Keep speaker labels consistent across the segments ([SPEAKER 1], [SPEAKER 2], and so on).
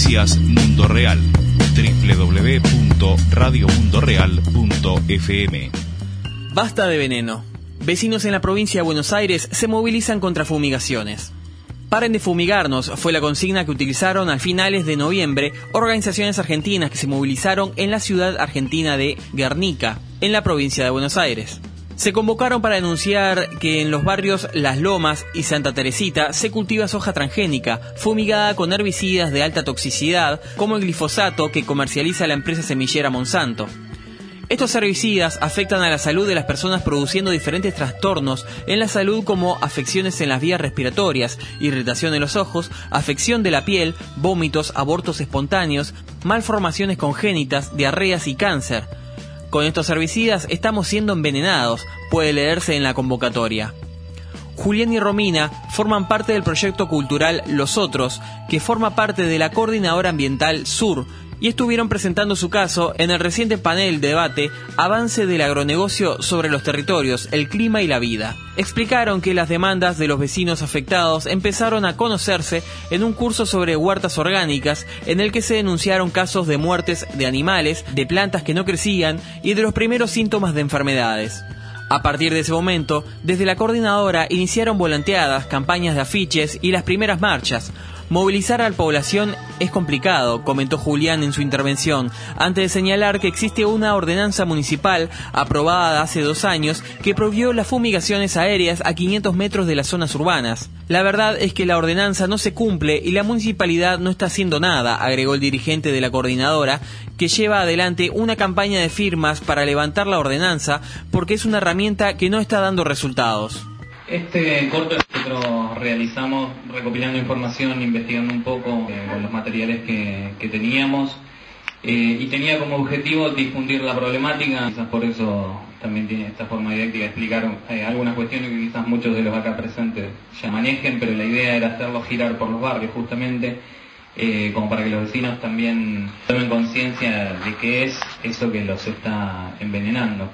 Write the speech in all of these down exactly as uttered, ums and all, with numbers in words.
[SPEAKER 1] Noticias Mundo Real. doble u doble u doble u punto radio mundo real punto f m.
[SPEAKER 2] Basta de veneno. Vecinos en la provincia de Buenos Aires se movilizan contra fumigaciones. Paren de fumigarnos fue la consigna que utilizaron a finales de noviembre organizaciones argentinas que se movilizaron en la ciudad argentina de Guernica, en la provincia de Buenos Aires. Se convocaron para denunciar que en los barrios Las Lomas y Santa Teresita se cultiva soja transgénica, fumigada con herbicidas de alta toxicidad, como el glifosato que comercializa la empresa semillera Monsanto. Estos herbicidas afectan a la salud de las personas, produciendo diferentes trastornos en la salud, como afecciones en las vías respiratorias, irritación en los ojos, afección de la piel, vómitos, abortos espontáneos, malformaciones congénitas, diarreas y cáncer. Con estos herbicidas estamos siendo envenenados, puede leerse en la convocatoria. Julián y Romina forman parte del proyecto cultural Los Otros, que forma parte de la Coordinadora Ambiental Sur, y estuvieron presentando su caso en el reciente panel de debate Avance del agronegocio sobre los territorios, el clima y la vida. Explicaron que las demandas de los vecinos afectados empezaron a conocerse en un curso sobre huertas orgánicas, en el que se denunciaron casos de muertes de animales, de plantas que no crecían y de los primeros síntomas de enfermedades. A partir de ese momento, desde la coordinadora iniciaron volanteadas, campañas de afiches y las primeras marchas. Movilizar a la población es complicado, comentó Julián en su intervención, antes de señalar que existe una ordenanza municipal aprobada hace dos años que prohibió las fumigaciones aéreas a quinientos metros de las zonas urbanas. La verdad es que la ordenanza no se cumple y la municipalidad no está haciendo nada, agregó el dirigente de la coordinadora, que lleva adelante una campaña de firmas para levantar la ordenanza porque es una herramienta que no está dando resultados.
[SPEAKER 3] Este corto nosotros realizamos recopilando información, investigando un poco eh, con los materiales que, que teníamos eh, y tenía como objetivo difundir la problemática. Quizás por eso también tiene esta forma didáctica de explicar eh, algunas cuestiones que quizás muchos de los acá presentes ya manejen, pero la idea era hacerlo girar por los barrios justamente, eh, como para que los vecinos también tomen conciencia de qué es eso que los está envenenando.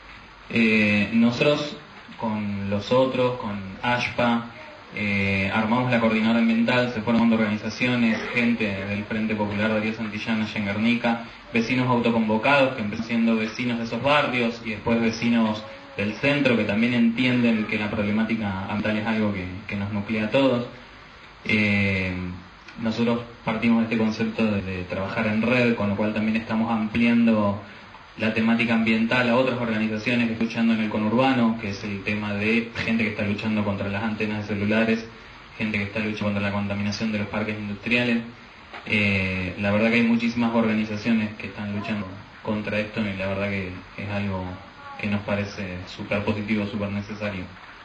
[SPEAKER 3] Eh, nosotros con los otros, con A S H P A, eh, armamos la coordinadora ambiental, se fueron organizaciones, gente del Frente Popular de Río Santillana, allá en Guernica, vecinos autoconvocados que empezaron siendo vecinos de esos barrios y después vecinos del centro que también entienden que la problemática ambiental es algo que, que nos nuclea a todos. Eh, nosotros partimos de este concepto de, de trabajar en red, con lo cual también estamos ampliando la temática ambiental a otras organizaciones que están luchando en el conurbano, que es el tema de gente que está luchando contra las antenas de celulares, gente que está luchando contra la contaminación de los parques industriales. Eh, la verdad que hay muchísimas organizaciones que están luchando contra esto y la verdad que es algo que nos parece súper positivo, súper necesario.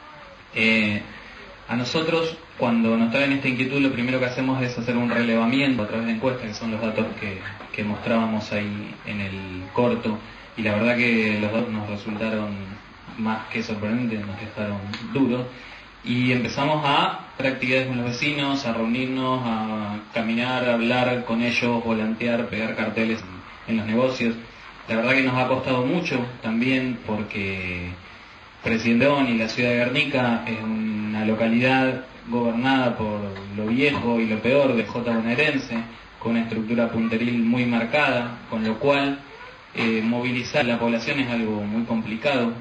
[SPEAKER 3] Eh, a nosotros, cuando nos traen esta inquietud, lo primero que hacemos es hacer un relevamiento a través de encuestas, que son los datos que, que mostrábamos ahí en el corto, y la verdad que los datos nos resultaron más que sorprendentes, nos dejaron duros, y empezamos a hacer actividades con los vecinos, a reunirnos, a caminar, a hablar con ellos, volantear, pegar carteles en los negocios. La verdad que nos ha costado mucho también porque Presidentón y la ciudad de Guernica es una localidad gobernada por lo viejo y lo peor de J bonaerense, con una estructura punteril muy marcada, con lo cual eh, movilizar a la población es algo muy complicado.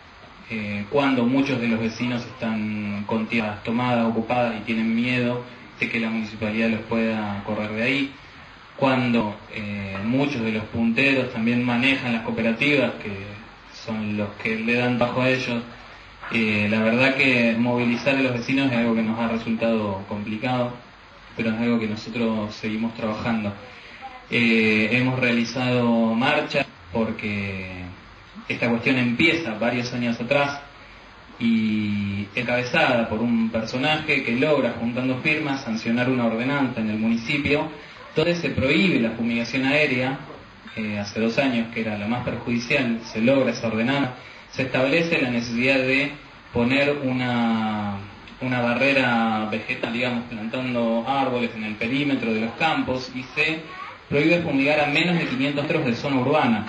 [SPEAKER 3] Eh, cuando muchos de los vecinos están con tierras tomadas, ocupadas y tienen miedo de que la municipalidad los pueda correr de ahí, cuando eh, muchos de los punteros también manejan las cooperativas, que son los que le dan bajo a ellos. Eh, la verdad que movilizar a los vecinos es algo que nos ha resultado complicado, pero es algo que nosotros seguimos trabajando. Eh, hemos realizado marchas porque esta cuestión empieza varios años atrás y encabezada por un personaje que logra, juntando firmas, sancionar una ordenanza en el municipio donde se prohíbe la fumigación aérea. Eh, hace dos años, que era la más perjudicial, se logra esa ordenanza, se establece la necesidad de poner una, una barrera vegetal, digamos, plantando árboles en el perímetro de los campos, y se prohíbe fumigar a menos de quinientos metros de zona urbana.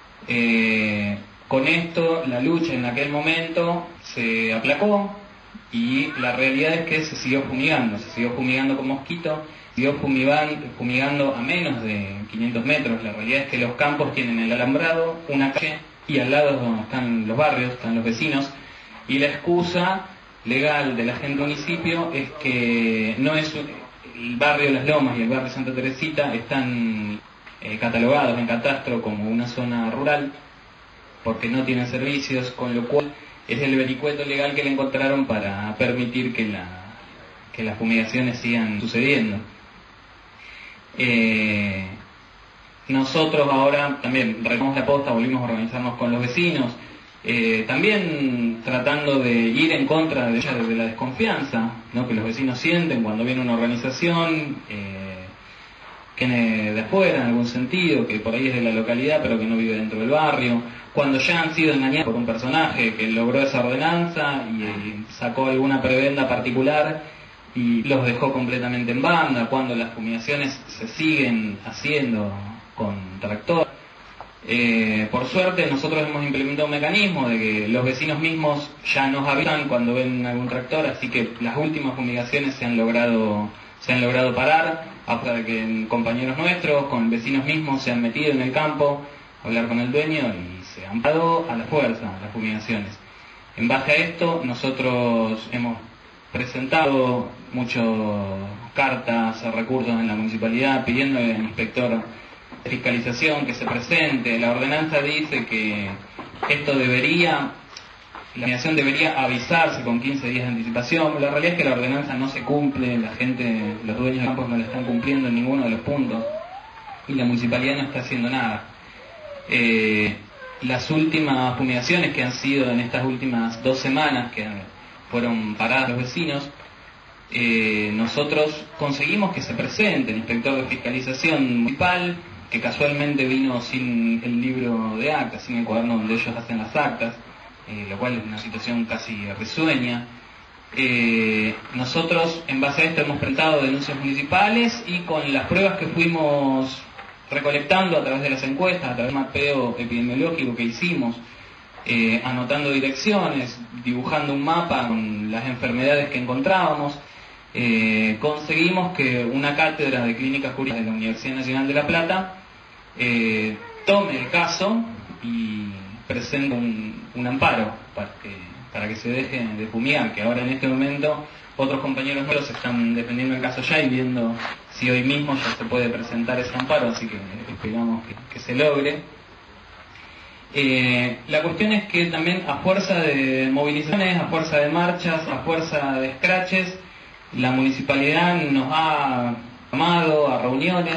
[SPEAKER 3] Eh, con esto, la lucha en aquel momento se aplacó, y la realidad es que se siguió fumigando, se siguió fumigando con mosquito, siguió fumigando, fumigando a menos de quinientos metros. La realidad es que los campos tienen el alambrado, una calle, y al lado están los barrios, están los vecinos, y la excusa legal de la gente del municipio es que no es el barrio Las Lomas y el barrio Santa Teresita están eh, catalogados en catastro como una zona rural porque no tienen servicios, con lo cual es el vericueto legal que le encontraron para permitir que, la, que las fumigaciones sigan sucediendo. Eh, nosotros ahora también retomamos la posta, volvimos a organizarnos con los vecinos, eh, también tratando de ir en contra de, de la desconfianza, ¿no?, que los vecinos sienten cuando viene una organización eh, que viene de afuera en algún sentido, que por ahí es de la localidad pero que no vive dentro del barrio, cuando ya han sido engañados por un personaje que logró esa ordenanza y, y sacó alguna prebenda particular y los dejó completamente en banda, cuando las fumigaciones se siguen haciendo con tractor. Eh, por suerte nosotros hemos implementado un mecanismo de que los vecinos mismos ya nos avisan cuando ven algún tractor, así que las últimas fumigaciones se han logrado se han logrado parar, hasta de que compañeros nuestros, con vecinos mismos, se han metido en el campo a hablar con el dueño y se han parado a la fuerza las fumigaciones. En base a esto nosotros hemos presentado muchas cartas, recursos en la municipalidad pidiendo al inspector de fiscalización que se presente. La ordenanza dice que esto debería, la fumigación debería avisarse con quince días de anticipación. La realidad es que la ordenanza no se cumple, la gente, los dueños de campos no la están cumpliendo en ninguno de los puntos y la municipalidad no está haciendo nada. Eh, las últimas fumigaciones que han sido en estas últimas dos semanas que fueron paradas los vecinos, eh, nosotros conseguimos que se presente el inspector de fiscalización municipal, que casualmente vino sin el libro de actas, sin el cuaderno donde ellos hacen las actas, eh, lo cual es una situación casi risueña. Eh, nosotros en base a esto hemos presentado denuncias municipales y con las pruebas que fuimos recolectando a través de las encuestas, a través del mapeo epidemiológico que hicimos, eh, anotando direcciones, dibujando un mapa con las enfermedades que encontrábamos, eh, conseguimos que una cátedra de clínicas jurídicas de la Universidad Nacional de La Plata eh, tome el caso y presente un, un amparo para que, para que se deje de fumigar, que ahora en este momento otros compañeros nuestros están defendiendo el caso ya y viendo si hoy mismo ya se puede presentar ese amparo, así que esperamos que, que se logre. Eh, la cuestión es que también a fuerza de movilizaciones, a fuerza de marchas, a fuerza de scratches, la municipalidad nos ha llamado a reuniones,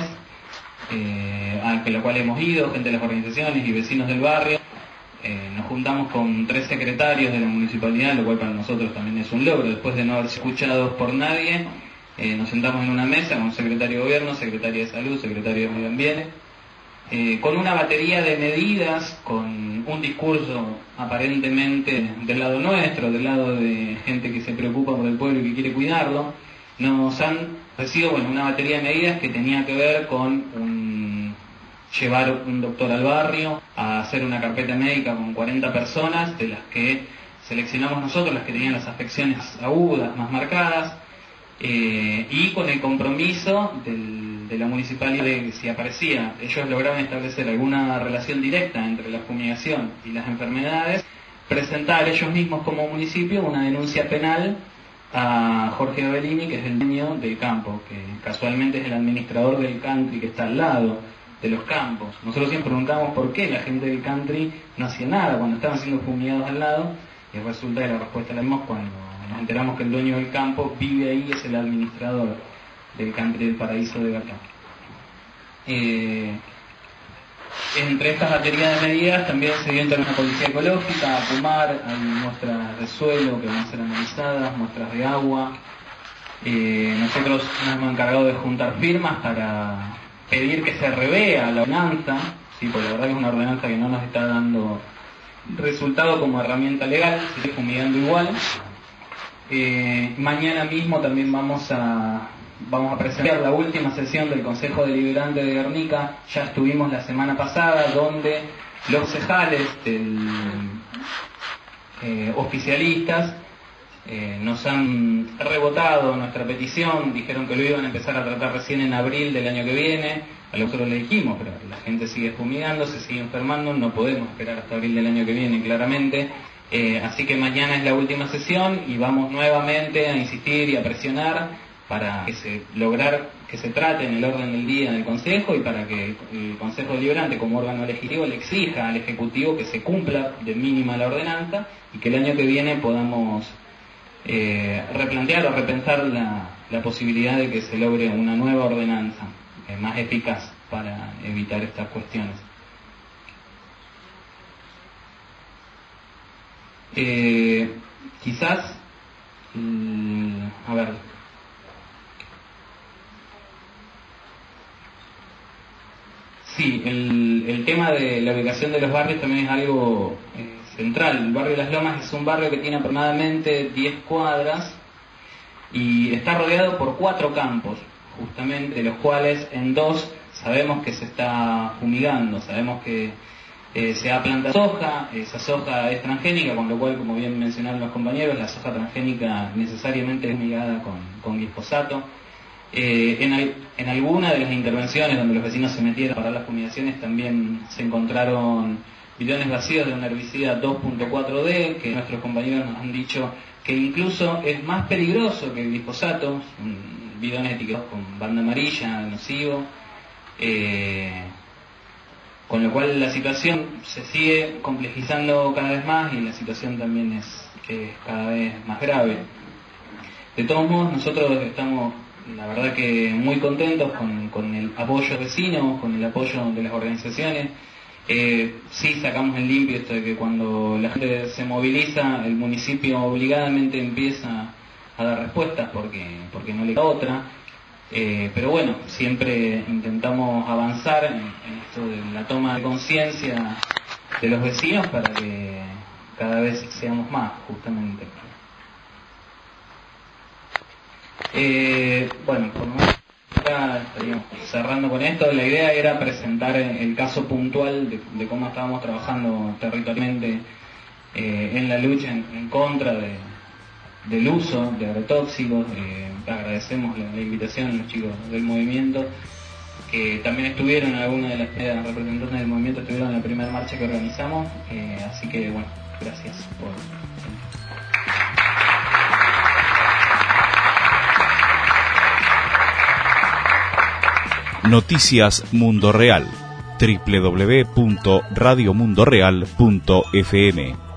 [SPEAKER 3] eh, a la cual hemos ido, gente de las organizaciones y vecinos del barrio. Eh, nos juntamos con tres secretarios de la municipalidad, lo cual para nosotros también es un logro, después de no haber sido escuchados por nadie. Eh, nos sentamos en una mesa con un secretario de gobierno, secretario de salud, secretario de medio ambiente, eh, con una batería de medidas, con un discurso aparentemente del lado nuestro, del lado de gente que se preocupa por el pueblo y que quiere cuidarlo. Nos han ofrecido, bueno, una batería de medidas que tenía que ver con un, llevar un doctor al barrio, a hacer una carpeta médica con cuarenta personas, de las que seleccionamos nosotros, las que tenían las afecciones agudas más marcadas, eh, y con el compromiso del, de la municipalidad de que si aparecía, ellos lograban establecer alguna relación directa entre la fumigación y las enfermedades, presentar ellos mismos como municipio una denuncia penal a Jorge Bellini, que es el dueño del campo, que casualmente es el administrador del country que está al lado de los campos. Nosotros siempre preguntamos por qué la gente del country no hacía nada cuando estaban siendo fumigados al lado, y resulta que la respuesta la vimos cuando nos enteramos que el dueño del campo vive ahí, es el administrador del country del Paraíso de Berta. Eh, entre estas baterías de medidas también se dio una policía ecológica, a fumar, hay muestras de suelo que van a ser analizadas, muestras de agua. Eh, nosotros nos hemos encargado de juntar firmas para pedir que se revea la ordenanza, sí, porque la verdad que es una ordenanza que no nos está dando resultado como herramienta legal, se está fumigando igual. Eh, mañana mismo también vamos a vamos a presentar la última sesión del Consejo Deliberante de Guernica. Ya estuvimos la semana pasada, donde los concejales del, eh, oficialistas Eh, nos han rebotado nuestra petición, dijeron que lo iban a empezar a tratar recién en abril del año que viene, a lo que nosotros le dijimos, pero la gente sigue fumigando, se sigue enfermando, no podemos esperar hasta abril del año que viene, claramente. Eh, así que mañana es la última sesión y vamos nuevamente a insistir y a presionar para que se lograr que se trate en el orden del día del Consejo y para que el Consejo Deliberante, como órgano legislativo, le exija al Ejecutivo que se cumpla de mínima la ordenanza y que el año que viene podamos Eh, replantear o repensar la, la posibilidad de que se logre una nueva ordenanza eh, más eficaz para evitar estas cuestiones. Eh, quizás, mm, a ver, sí, el, el tema de la ubicación de los barrios también es algo eh, central. El barrio de Las Lomas es un barrio que tiene aproximadamente diez cuadras y está rodeado por cuatro campos, justamente, de los cuales en dos sabemos que se está fumigando, sabemos que eh, se ha plantado soja, esa soja es transgénica, con lo cual, como bien mencionaron los compañeros, la soja transgénica necesariamente es fumigada con, con glifosato. Eh, en, al, en alguna de las intervenciones donde los vecinos se metieron para las fumigaciones también se encontraron bidones vacíos de un herbicida dos punto cuatro D, que nuestros compañeros nos han dicho que incluso es más peligroso que el glifosato, bidones etiquetados con banda amarilla, nocivo, eh, con lo cual la situación se sigue complejizando cada vez más y la situación también es, que es cada vez más grave. De todos modos, nosotros estamos, la verdad que muy contentos con, con el apoyo vecino, con el apoyo de las organizaciones. Eh, sí sacamos en limpio esto de que cuando la gente se moviliza, el municipio obligadamente empieza a dar respuestas porque, porque no le queda otra. Eh, pero bueno, siempre intentamos avanzar en, en esto de la toma de conciencia de los vecinos para que cada vez seamos más, justamente. Eh, bueno, por lo menos ya estaríamos cerrando con esto. La idea era presentar el caso puntual de, de cómo estábamos trabajando territorialmente eh, en la lucha en, en contra de, del uso de agrotóxicos. Eh, agradecemos la, la invitación a los chicos del movimiento, que también estuvieron, algunas de las representantes del movimiento estuvieron en la primera marcha que organizamos. Eh, así que bueno, gracias por...
[SPEAKER 1] Noticias Mundo Real, doble u doble u doble u punto radio mundo real punto f m.